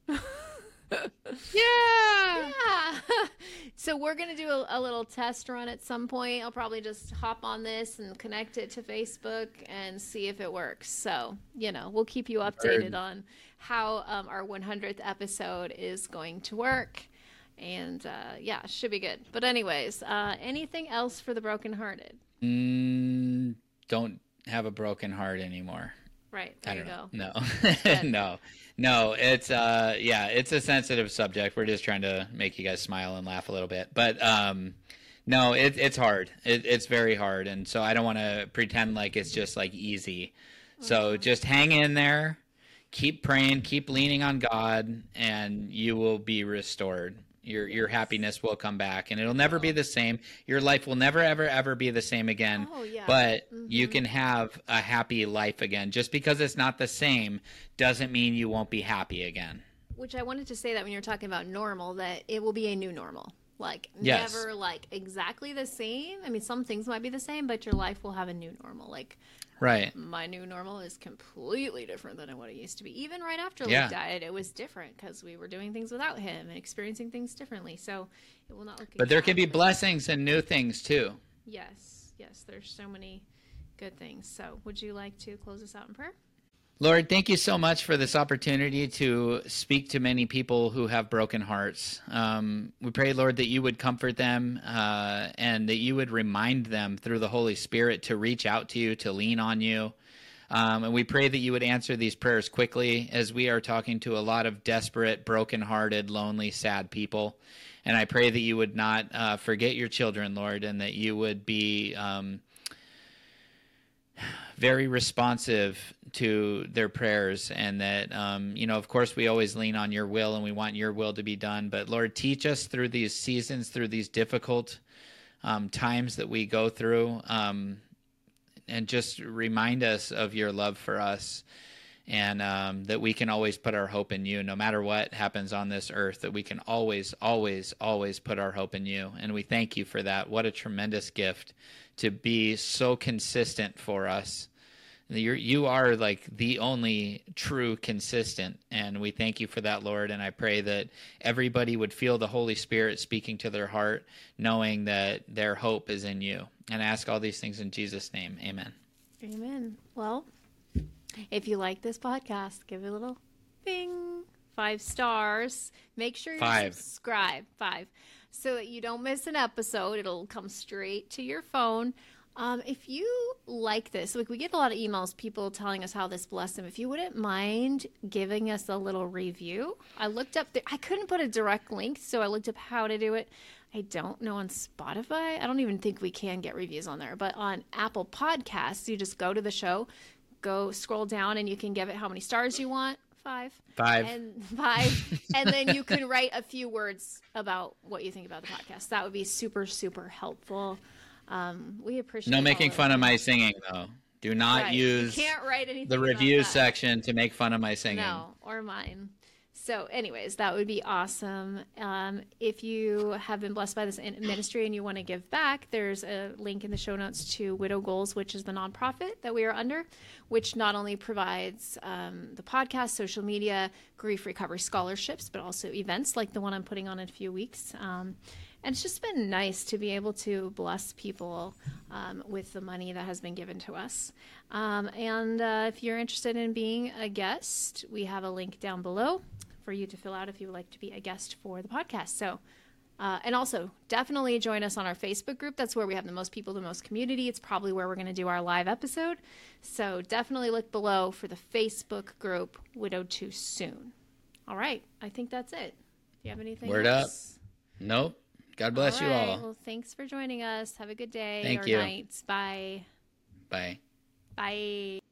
Yeah. So we're gonna do a little test run at some point. I'll probably just hop on this and connect it to Facebook and see if it works. So we'll keep you updated on how our 100th episode is going to work. And yeah, should be good. But anyways, anything else for the brokenhearted? Don't have a broken heart anymore. Right. There you go. No, no. It's it's a sensitive subject. We're just trying to make you guys smile and laugh a little bit. But no, it's hard. It's very hard, and so I don't want to pretend like it's just like easy. So just hang in there, keep praying, keep leaning on God, and you will be restored. Your happiness will come back, and it'll never be the same. Your life will never, ever, ever be the same again. Oh, yeah. But you can have a happy life again. Just because it's not the same doesn't mean you won't be happy again. Which I wanted to say that when you're talking about normal, that it will be a new normal. Like, yes. Never, like, exactly the same. I mean, some things might be the same, but your life will have a new normal. Like, right. My new normal is completely different than what it used to be. Even right after Luke died, it was different because we were doing things without him and experiencing things differently. So it will not look. But there can be blessings and new things too. Yes, there's so many good things. So would you like to close us out in prayer? Lord, thank you so much for this opportunity to speak to many people who have broken hearts. We pray, Lord, that you would comfort them and that you would remind them through the Holy Spirit to reach out to you, to lean on you. And we pray that you would answer these prayers quickly as we are talking to a lot of desperate, brokenhearted, lonely, sad people. And I pray that you would not forget your children, Lord, and that you would be very responsive to their prayers, and that, of course, we always lean on your will and we want your will to be done. But Lord, teach us through these seasons, through these difficult times that we go through, and just remind us of your love for us, and that we can always put our hope in you, no matter what happens on this earth, that we can always, always, always put our hope in you. And we thank you for that. What a tremendous gift to be so consistent for us. You are like the only true consistent, and we thank you for that, Lord. And I pray that everybody would feel the Holy Spirit speaking to their heart, knowing that their hope is in you. And I ask all these things in Jesus' name. Amen. Amen. Well, if you like this podcast, give it a little bing, 5 stars. Make sure you subscribe, 5, so that you don't miss an episode. It'll come straight to your phone. If you like this, like, we get a lot of emails, people telling us how this blessed them. If you wouldn't mind giving us a little review. I looked up, I couldn't put a direct link, so I looked up how to do it. I don't know on Spotify. I don't even think we can get reviews on there. But on Apple Podcasts, you just go to the show, go scroll down, and you can give it how many stars you want. 5. 5. And 5. And then you can write a few words about what you think about the podcast. That would be super, super helpful. We appreciate no making fun of my singing, though. Do not use you can't write anything the review section to make fun of my singing. No, or mine. So, anyways, that would be awesome. If you have been blessed by this ministry and you want to give back, there's a link in the show notes to Widow Goals, which is the nonprofit that we are under, which not only provides the podcast, social media, grief recovery scholarships, but also events like the one I'm putting on in a few weeks. And it's just been nice to be able to bless people with the money that has been given to us. If you're interested in being a guest, we have a link down below for you to fill out if you would like to be a guest for the podcast. So, and also definitely join us on our Facebook group. That's where we have the most people, the most community. It's probably where we're going to do our live episode. So definitely look below for the Facebook group, Widowed Too Soon. All right. I think that's it. Do you have anything Word else? up. Nope. God bless you all. Well, thanks for joining us. Have a good day Thank or you. night. Bye. Bye. Bye.